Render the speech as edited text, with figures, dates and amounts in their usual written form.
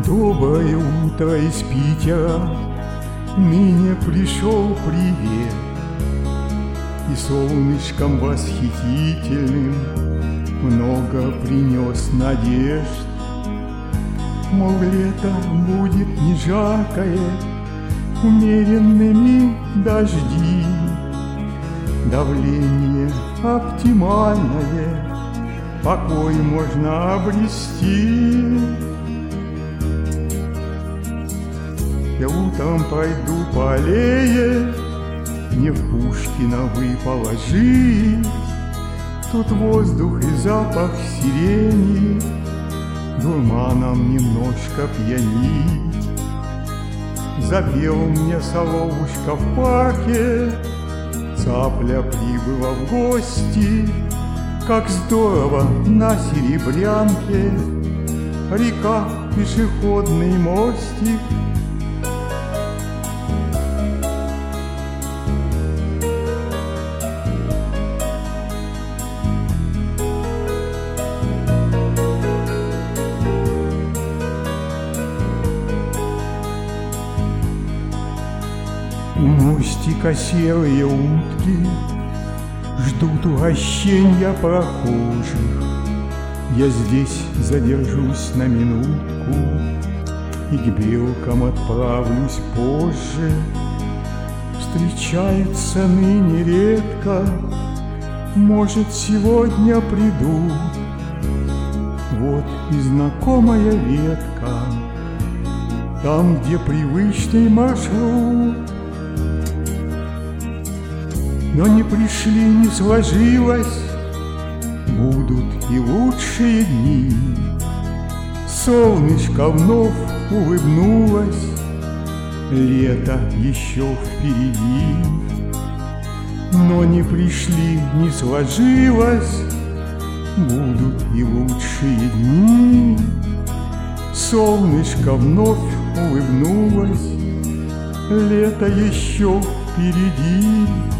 Доброе утро из Питера, ныне пришел привет, и солнышком восхитительным много принес надежд. Мол, лето будет не жаркое, умеренными дожди, давление оптимальное, покой можно обрести. Я утром пойду по аллее, мне в Пушкина выпала жизнь. Тут воздух и запах сирени дурманом немножко пьянит. Запел мне соловушка в парке, цапля прибыла в гости. Как здорово на Серебрянке, река, пешеходный мостик. У мостика серые утки ждут угощенья прохожих. Я здесь задержусь на минутку и к белкам отправлюсь позже. Встречаются ныне редко, может, сегодня придут. Вот и знакомая ветка, там, где привычный маршрут. Но не пришли, не сложилось, будут и лучшие дни. Солнышко вновь улыбнулось, лето еще впереди. Но не пришли, не сложилось, будут и лучшие дни. Солнышко вновь улыбнулось, лето еще впереди.